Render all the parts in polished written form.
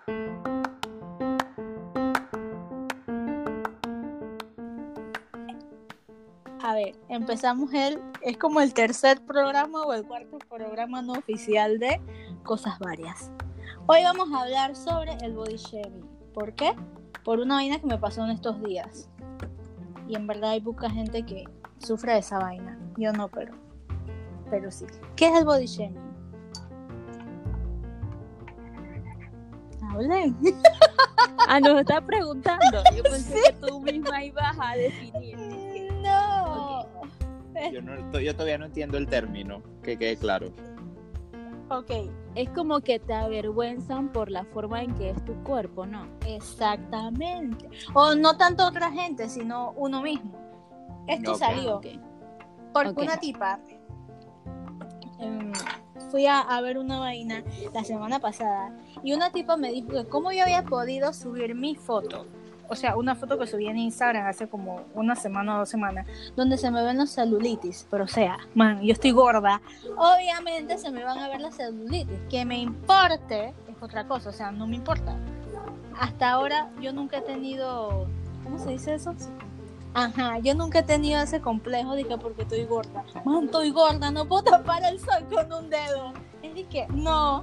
A ver, empezamos es como el tercer programa o el cuarto programa no oficial de Cosas Varias. Hoy vamos a hablar sobre el body shaming. ¿Por qué? Por una vaina que me pasó en estos días. Y en verdad hay poca gente que sufre de esa vaina. Yo no, pero sí. ¿Qué es el body shaming? Hablen. Nos está preguntando. Yo pensé que tú misma ibas a definir. No. Okay. Yo todavía no entiendo el término, que quede claro. Ok. Es como que te avergüenzan por la forma en que es tu cuerpo, ¿no? Exactamente. O no tanto otra gente, sino uno mismo. Esto salió porque una tipa... fui a ver una vaina la semana pasada y una tipa me dijo que cómo yo había podido subir mi foto, o sea, una foto que subí en Instagram hace como una semana o 2 semanas, donde se me ven los celulitis, pero o sea, man, yo estoy gorda, obviamente se me van a ver las celulitis, que me importe es otra cosa, o sea, no me importa. Hasta ahora yo nunca he tenido, ¿cómo se dice eso? Ajá, yo nunca he tenido ese complejo de que porque estoy gorda. Man, estoy gorda, no puedo tapar el sol con un dedo. Es de que, no.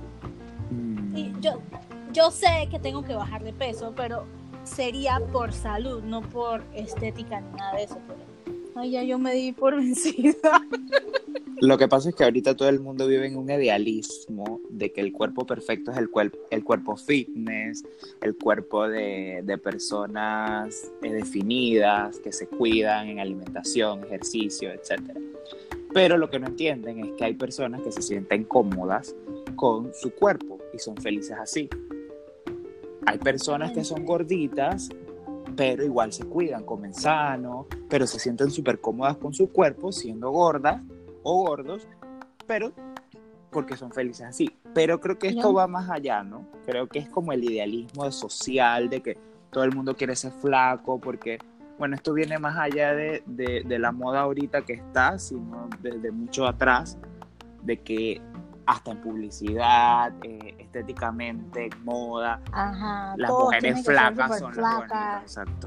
Y yo sé que tengo que bajar de peso, pero sería por salud, no por estética ni nada de eso. Pero, ay, ya yo me di por vencida. Lo que pasa es que ahorita todo el mundo vive en un idealismo de que el cuerpo perfecto es el cuerpo fitness, el cuerpo de personas definidas, que se cuidan en alimentación, ejercicio, etc. Pero lo que no entienden es que hay personas que se sienten cómodas con su cuerpo y son felices así. Hay personas que son gorditas, pero igual se cuidan, comen sano, pero se sienten súper cómodas con su cuerpo siendo gordas o gordos, pero porque son felices así. Pero creo que esto va más allá, ¿no? Creo que es como el idealismo social de que todo el mundo quiere ser flaco, porque, bueno, esto viene más allá de la moda ahorita que está, sino desde mucho atrás, de que hasta en publicidad, estéticamente, en moda, las mujeres flacas son las bonitas, exacto.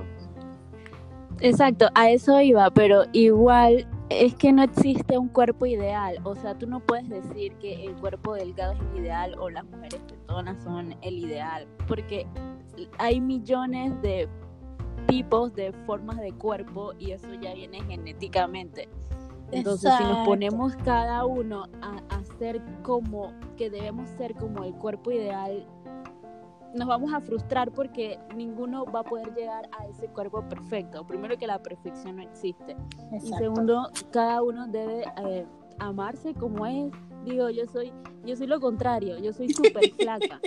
Exacto, a eso iba, pero igual es que no existe un cuerpo ideal, o sea, tú no puedes decir que el cuerpo delgado es el ideal o las mujeres tetonas son el ideal, porque hay millones de tipos de formas de cuerpo y eso ya viene genéticamente. Entonces, si nos ponemos cada uno a ser como que debemos ser como el cuerpo ideal, nos vamos a frustrar porque ninguno va a poder llegar a ese cuerpo perfecto. Primero, que la perfección no existe. Exacto. Y segundo, cada uno debe amarse como es. Digo, yo soy lo contrario, yo soy súper flaca.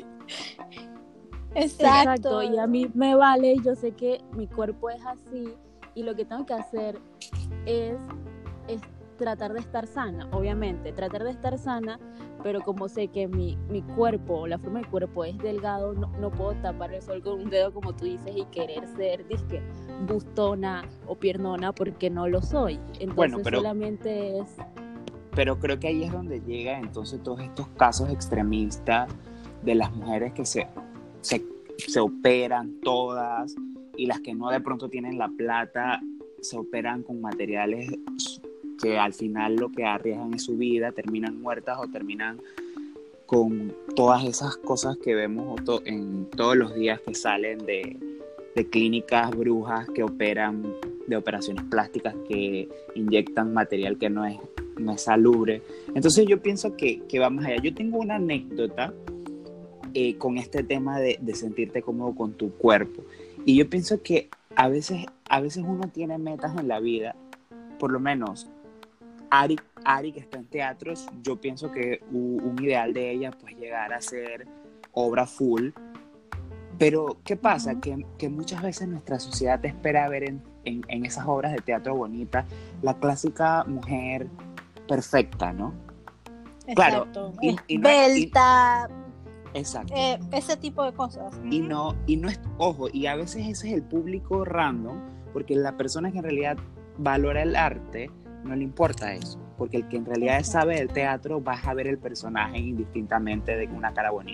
Exacto, y a mí me vale, yo sé que mi cuerpo es así y lo que tengo que hacer es tratar de estar sana, obviamente, pero como sé que mi cuerpo, la forma del cuerpo es delgado, no puedo tapar el sol con un dedo, como tú dices, y querer ser, disque, bustona o piernona, porque no lo soy. Entonces, bueno, solamente es... Pero creo que ahí es donde llega entonces todos estos casos extremistas de las mujeres que se operan todas, y las que no de pronto tienen la plata se operan con materiales que al final lo que arriesgan es su vida, terminan muertas o terminan con todas esas cosas que vemos en todos los días que salen de clínicas brujas que operan, de operaciones plásticas que inyectan material que no es salubre. Entonces yo pienso que vamos allá. Yo tengo una anécdota con este tema de sentirte cómodo con tu cuerpo, y yo pienso que a veces uno tiene metas en la vida. Por lo menos Ari, que está en teatros, yo pienso que un ideal de ella pues llegar a ser obra full, pero ¿qué pasa? Que muchas veces nuestra sociedad te espera ver en esas obras de teatro bonitas la clásica mujer perfecta, ¿no? Exacto. Claro, Belta. Exacto. Ese tipo de cosas. Y no es, ojo, y a veces ese es el público random, porque la persona que en realidad valora el arte no le importa eso, porque el que en realidad sabe del teatro va a ver el personaje indistintamente de una cara bonita.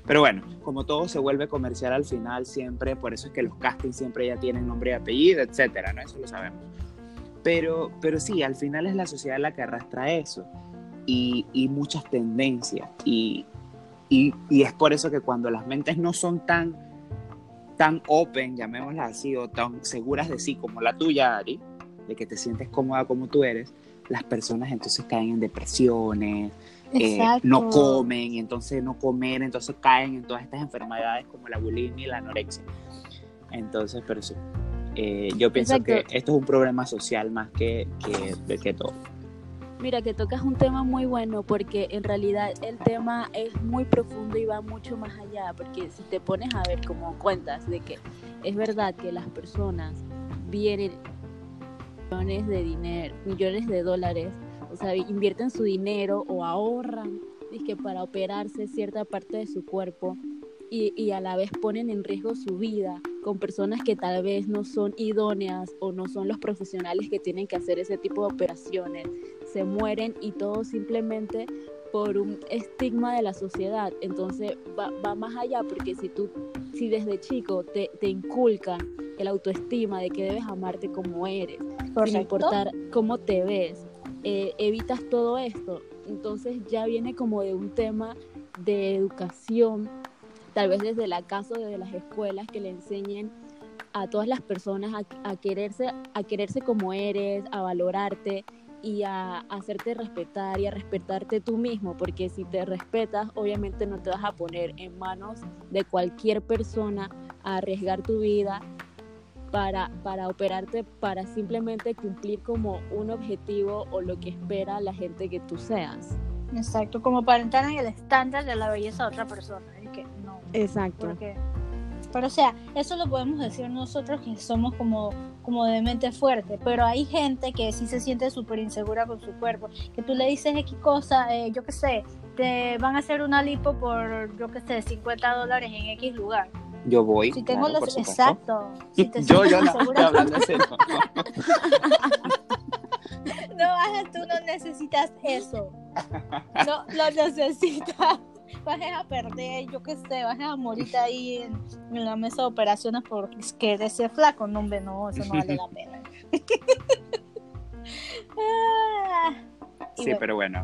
Pero bueno, como todo se vuelve comercial al final siempre, por eso es que los castings siempre ya tienen nombre y apellido, etcétera, ¿no? Eso lo sabemos. Pero sí, al final es la sociedad la que arrastra eso y muchas tendencias. Y es por eso que cuando las mentes no son tan open, llamémoslas así, o tan seguras de sí como la tuya, Ari, de que te sientes cómoda como tú eres, las personas entonces caen en depresiones, no comen, y entonces no comer, entonces caen en todas estas enfermedades como la bulimia y la anorexia. Entonces, pero sí, yo pienso que esto es un problema social más que todo. Mira, que tocas un tema muy bueno, porque en realidad el tema es muy profundo y va mucho más allá, porque si te pones a ver como cuentas de que es verdad que las personas vienen millones de dinero, millones de dólares, o sea, invierten su dinero o ahorran, dizque para operarse cierta parte de su cuerpo y a la vez ponen en riesgo su vida con personas que tal vez no son idóneas o no son los profesionales que tienen que hacer ese tipo de operaciones, se mueren y todo simplemente por un estigma de la sociedad. Entonces va más allá, porque si desde chico te inculcan el autoestima de que debes amarte como eres, sin importar cómo te ves, evitas todo esto. Entonces ya viene como de un tema de educación, tal vez desde la casa o desde las escuelas, que le enseñen a todas las personas a quererse como eres, a valorarte y a hacerte respetar y a respetarte tú mismo, porque si te respetas, obviamente no te vas a poner en manos de cualquier persona a arriesgar tu vida para operarte, para simplemente cumplir como un objetivo o lo que espera la gente que tú seas. Exacto, como para entrar en el estándar de la belleza de otra persona. Es que no. Exacto. Pero o sea, eso lo podemos decir nosotros que somos como de mente fuerte, pero hay gente que sí se siente súper insegura con su cuerpo, que tú le dices X cosa, yo qué sé, te van a hacer una lipo por, yo qué sé, $50 en X lugar. Yo voy. Si tengo claro, exacto. Si te yo no, insegura, hablando de serio. No, tú no necesitas eso. No lo necesitas. Vas a perder, yo qué sé, vas a morir ahí en la mesa de operaciones porque quieres ser flaco. No, hombre, no, eso no vale la pena. Sí, bueno. Pero bueno.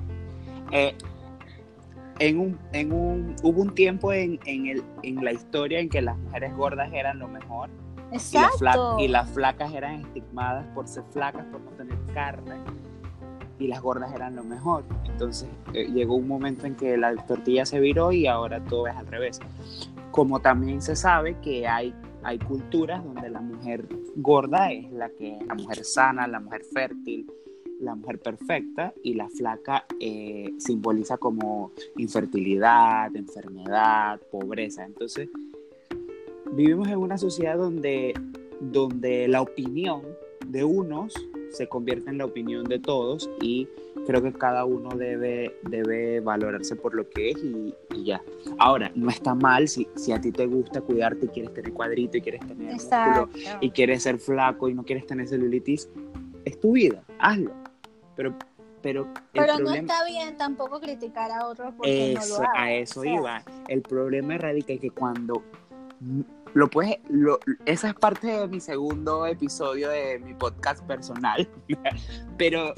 Hubo un tiempo en la historia en que las mujeres gordas eran lo mejor. Exacto. Y las flacas eran estigmadas por ser flacas, por no tener carne, y las gordas eran lo mejor. Entonces llegó un momento en que la tortilla se viró y ahora todo es al revés. Como también se sabe que hay culturas donde la mujer gorda es la mujer sana, la mujer fértil, la mujer perfecta, y la flaca simboliza como infertilidad, enfermedad, pobreza. Entonces vivimos en una sociedad donde la opinión de unos se convierte en la opinión de todos, y creo que cada uno debe valorarse por lo que es y ya. Ahora, no está mal si a ti te gusta cuidarte y quieres tener cuadrito y quieres tener músculo y quieres ser flaco y no quieres tener celulitis, es tu vida, hazlo. Pero problema, no está bien tampoco criticar a otros porque no lo hagan. A eso iba. El problema radica en que cuando esa es parte de mi segundo episodio de mi podcast personal, pero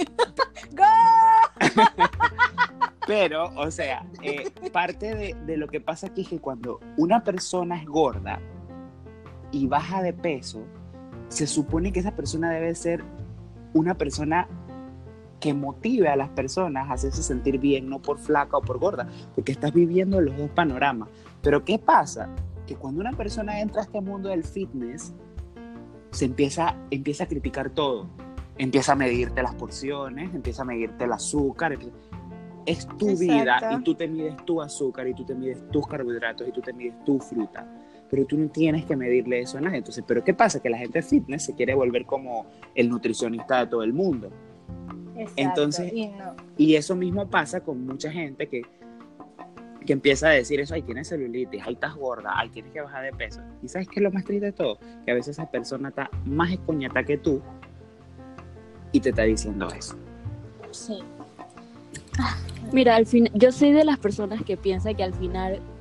pero, o sea, parte de lo que pasa aquí es que cuando una persona es gorda y baja de peso, se supone que esa persona debe ser una persona que motive a las personas a hacerse sentir bien, no por flaca o por gorda, porque estás viviendo los dos panoramas. Pero ¿qué pasa? Que cuando una persona entra a este mundo del fitness, se empieza a criticar todo. Empieza a medirte las porciones, empieza a medirte el azúcar. Es tu vida y tú te mides tu azúcar y tú te mides tus carbohidratos y tú te mides tu fruta. Pero tú no tienes que medirle eso a nadie. Entonces, ¿pero qué pasa? Que la gente fitness se quiere volver como el nutricionista de todo el mundo. Exacto. Entonces, y eso mismo pasa con mucha gente que empieza a decir eso: ay, tienes celulitis, ay, estás gorda, ay, tienes que bajar de peso. ¿Y sabes qué es lo más triste de todo? Que a veces esa persona está más escoñata que tú y te está diciendo eso. Sí. Mira, al fin, yo soy de las personas que piensa que al final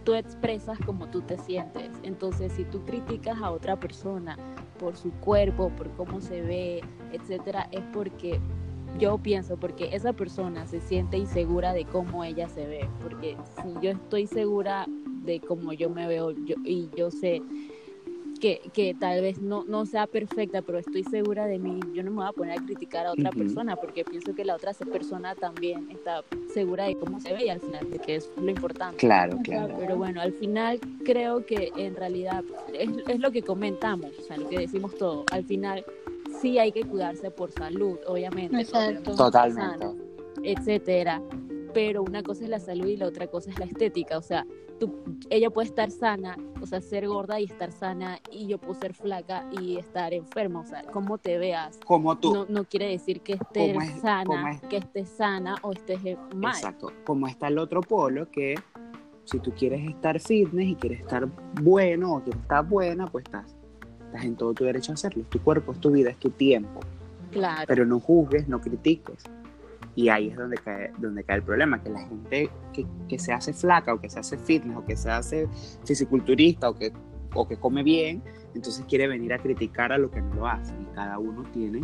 tú expresas como tú te sientes. Entonces, si tú criticas a otra persona por su cuerpo, por cómo se ve, etcétera, es porque porque esa persona se siente insegura de cómo ella se ve. Porque si yo estoy segura de cómo yo me veo y yo sé que tal vez no sea perfecta, pero estoy segura de mí, yo no me voy a poner a criticar a otra persona, porque pienso que la otra persona también está segura de cómo se ve y al final de que es lo importante. Claro. Pero bueno, al final creo que en realidad es lo que comentamos, o sea, lo que decimos todo. Al final sí hay que cuidarse por salud, obviamente. Exacto. Totalmente. Etcétera. Pero una cosa es la salud y la otra cosa es la estética. O sea, ella puede estar sana, o sea, ser gorda y estar sana, y yo puedo ser flaca y estar enferma. O sea, cómo te veas Como tú. no quiere decir que estés que estés sana o estés mal. Exacto. Como está el otro polo, que si tú quieres estar fitness y quieres estar bueno o quieres estar buena, pues estás en todo tu derecho a hacerlo. Es tu cuerpo, es tu vida, es tu tiempo. Claro. Pero no juzgues, no critiques. Y ahí es donde cae el problema, que la gente que se hace flaca o que se hace fitness o que se hace fisiculturista o que come bien, entonces quiere venir a criticar a lo que no lo hace. Y cada uno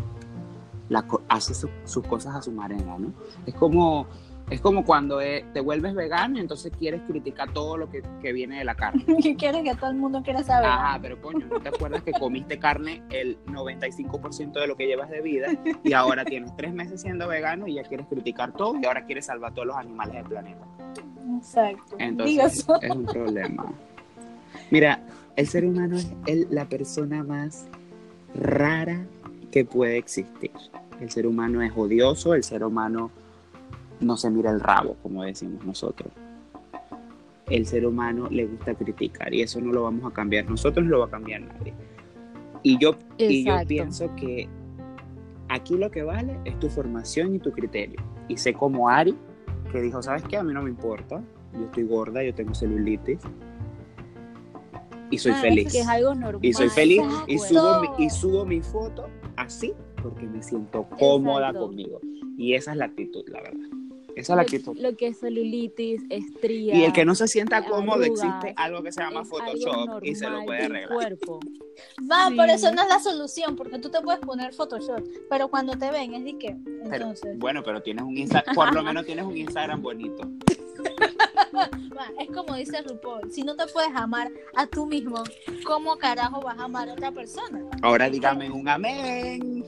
hace sus cosas a su manera, ¿no? Es como cuando te vuelves vegano y entonces quieres criticar todo lo que viene de la carne. Que quieres que todo el mundo quiera saber. Ajá, pero coño, ¿no te acuerdas que comiste carne el 95% de lo que llevas de vida y ahora tienes 3 meses siendo vegano y ya quieres criticar todo y ahora quieres salvar todos los animales del planeta? Exacto. Entonces es un problema. Mira, el ser humano es la persona más rara que puede existir. El ser humano es odioso, el ser humano no se mira el rabo, como decimos nosotros. El ser humano le gusta criticar y eso no lo vamos a cambiar nosotros, no lo va a cambiar nadie. Y yo pienso que aquí lo que vale es tu formación y tu criterio. Y sé como Ari, que dijo, ¿sabes qué? A mí no me importa, yo estoy gorda, yo tengo celulitis y soy feliz. Que es algo normal. Y soy feliz Exacto. y subo mi foto así porque me siento cómoda conmigo. Y esa es la actitud, la verdad. Esa es la actitud. Lo que es celulitis, estrías. Y el que no se sienta cómodo, arrugas, existe algo que se llama Photoshop y se lo puede arreglar. Cuerpo. Pero eso no es la solución, porque tú te puedes poner Photoshop, pero cuando te ven es de que, entonces... Pero tienes un Instagram, por lo menos tienes un Instagram bonito. Es como dice RuPaul, si no te puedes amar a tú mismo, ¿cómo carajo vas a amar a otra persona? Ahora dígame un amén.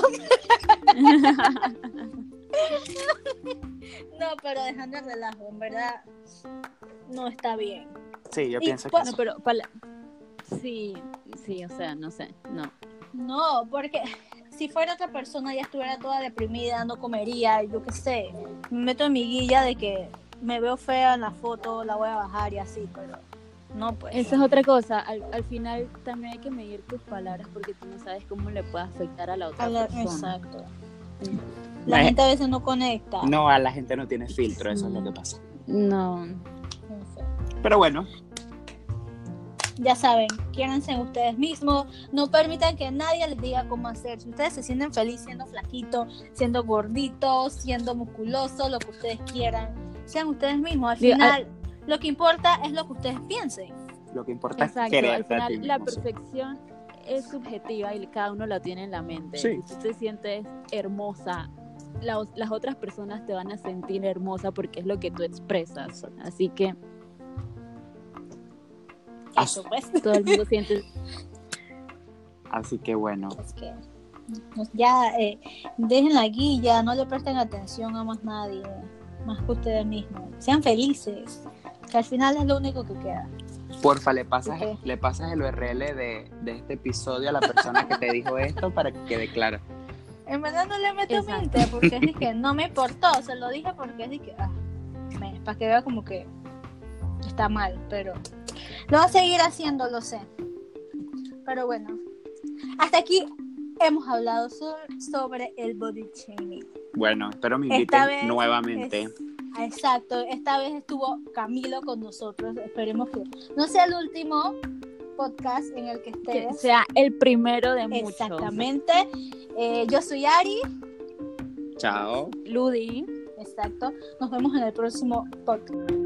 No, pero dejando el relajo, en verdad no está bien. Sí, yo pienso que no, pero sí, o sea, no sé, no, porque si fuera otra persona ya estuviera toda deprimida, no comería, yo qué sé, me meto en mi guilla de que me veo fea en la foto, la voy a bajar y así, pero no, pues. Esa es otra cosa, al final también hay que medir tus palabras porque tú no sabes cómo le puede afectar a la otra persona. Exacto. La gente a veces no conecta. No, a la gente no tiene filtro, eso es lo que pasa. No. Pero bueno. Ya saben, quiéranse ustedes mismos, no permitan que nadie les diga cómo hacer. Si ustedes se sienten felices siendo flaquitos, siendo gorditos, siendo musculosos, lo que ustedes quieran, sean ustedes mismos. Al final, lo que importa es lo que ustedes piensen. Lo que importa es quererte. Al final, la perfección es subjetiva y cada uno la tiene en la mente. Sí. Si tú te sientes hermosa, las otras personas te van a sentir hermosa porque es lo que tú expresas. Exacto. Así que Eso, pues. todo el mundo siente. Así que bueno. Es que ya dejen la guilla, no le presten atención a más nadie, más que ustedes mismos. Sean felices, que al final es lo único que queda. Porfa, le pasas el URL de este episodio a la persona que te dijo esto para que quede claro. En verdad no le meto mente porque es que no me importó, se lo dije porque es que para que vea como que está mal, pero lo va a seguir haciendo, lo sé. Pero bueno, hasta aquí hemos hablado sobre el body shaming. Bueno, espero me inviten nuevamente. Exacto, esta vez estuvo Camilo con nosotros. Esperemos que no sea el último podcast en el que estés. Que sea el primero de muchos. Exactamente. Yo soy Ari. Chao. Ludi. Exacto. Nos vemos en el próximo podcast.